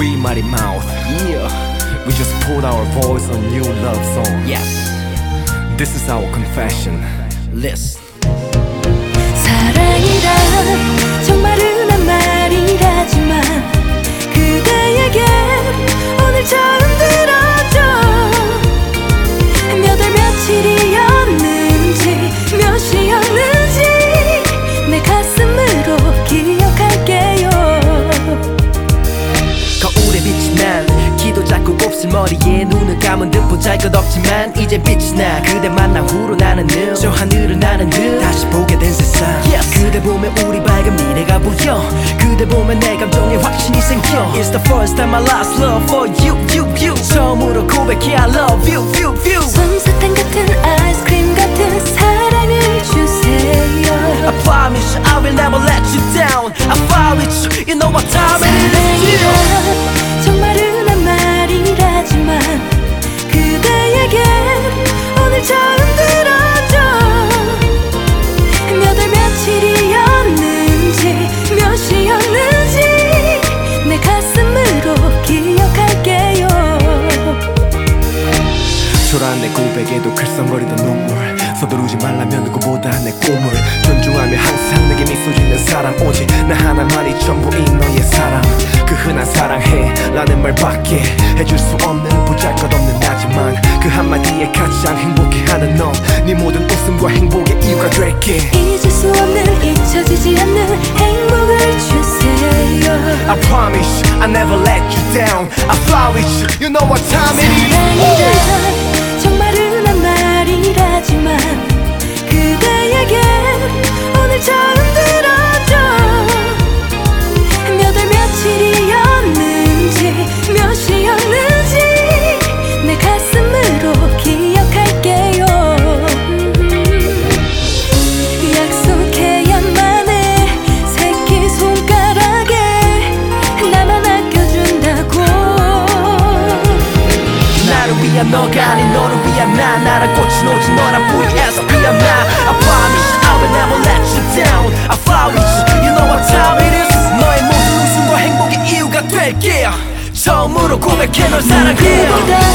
We mighty mouth, yeah. We just put our voice on new love song. Yes. This is our confession. Listen. 사랑이란 정말 흔한 말이라지만 그대에게 오늘 처음 들어줘. 몇 월 며칠이었는지 몇 시였는지 내 가슴으로 기억할게요. 거울에 비친 난 기도 자꾸 곱슬머리에 눈을 감은 듯 보잘것없지만 이제 빛이 나. 그대 만난 후로 나는 늘 저 하늘을 나는 듯 다시 보게 된 세상. Yes. 그대 보면 우리 밝은 미래가 보여. 그대 보면 내 감정에 확신이 생겨. It's the first time I lost love for you, you, you. 처음으로 고백해 I love you, you, you. 솜사탕 같은 아이스크림 같은 사랑을 주세요. I promise you I will never let you down. I fall with you, you know what time it is. 사랑이란 정말 흔한 말이라지만 그대에게 오늘 처음 들어줘. 몇 월 며칠이었는지 몇 시였는지 내 가슴으로 기억할게요. 초라한 내 고백에도 글썽거리던 눈물 서두르지 말라면 누구보다 내 꿈을 존중하며 항상 내게 미소 짓는 사람 오직 나 하나만이 전부인 너의 사랑. 그 흔한 사랑해 라는 말밖에 해줄 수 없는 보잘것없는 나지만 그 한마디에 가장 행복해하는 너. 네 모든 웃음과 행복의 이유가 될게. 잊을 수 없는 잊혀지지 않는 행복을 주세요. I promise you I never let you down. I fly with you, you know what time it is. 사랑이란 정말 흔한 말이라지만 그대에게 오늘 처음 들어줘. 몇 월 며칠이었는지 몇 시였는지 내 가슴으로 기억할게요. 약속해야만 해 새끼손가락에 나만 아껴준다고. 나를 위한 너가 아닌 너를 위한 나. 나랑 꽃이 오지 너란 VSP야 나. I promise you I will never let you down. I fly with you, you know what time it is. 너의 모든 웃음과 행복의 이유가 될게. 처음으로 고백해 널 사랑해.